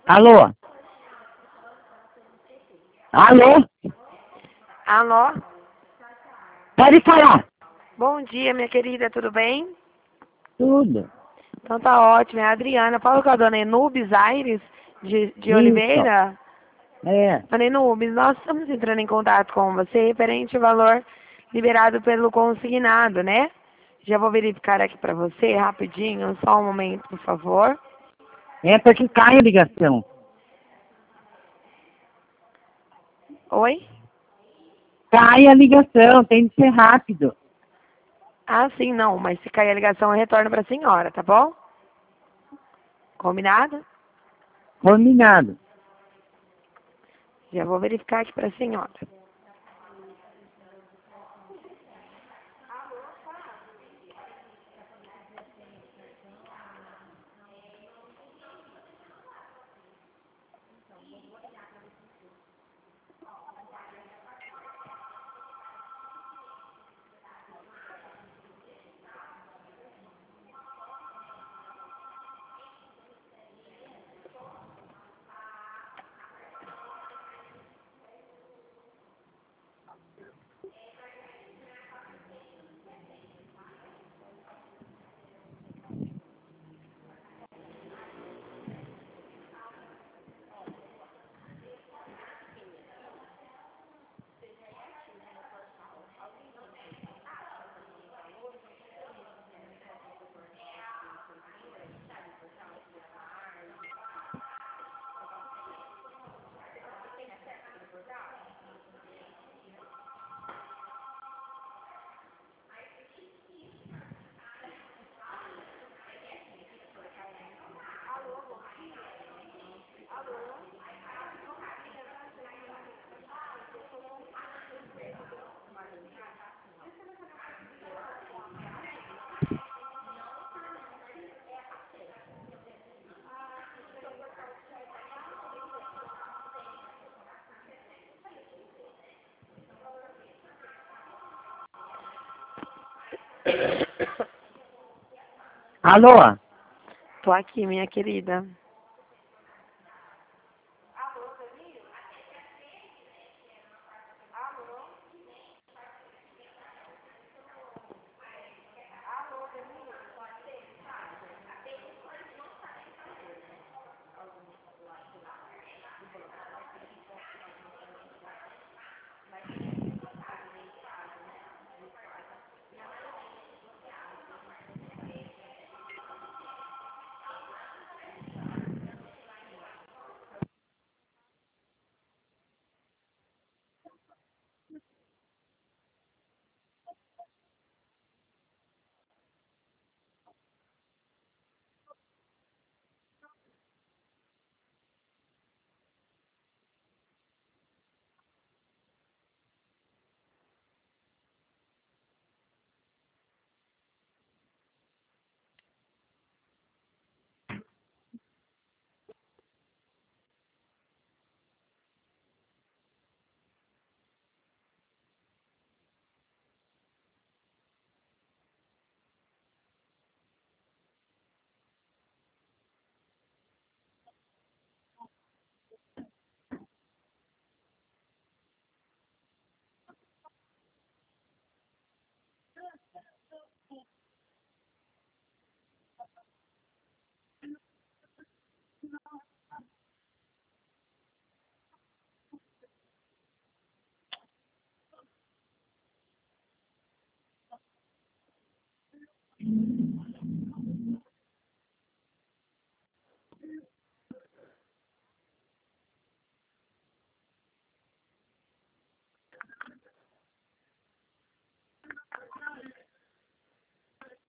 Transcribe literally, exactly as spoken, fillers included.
Alô? Alô? Alô? Pode falar. Bom dia, minha querida, tudo bem? Tudo. Então tá ótimo, é a Adriana. Fala com a dona Enubis Aires de, de Isso. Oliveira. É. Dona Enubis, nós estamos entrando em contato com você referente ao valor liberado pelo consignado, né? Já vou verificar aqui pra você rapidinho, só um momento, por favor. É porque cai a ligação. Oi? Cai a ligação, tem de ser rápido. Ah, sim, não, mas se cair a ligação eu retorno pra senhora, tá bom? Combinado? Combinado. Já vou verificar aqui pra senhora. Alô? Tô aqui, minha querida.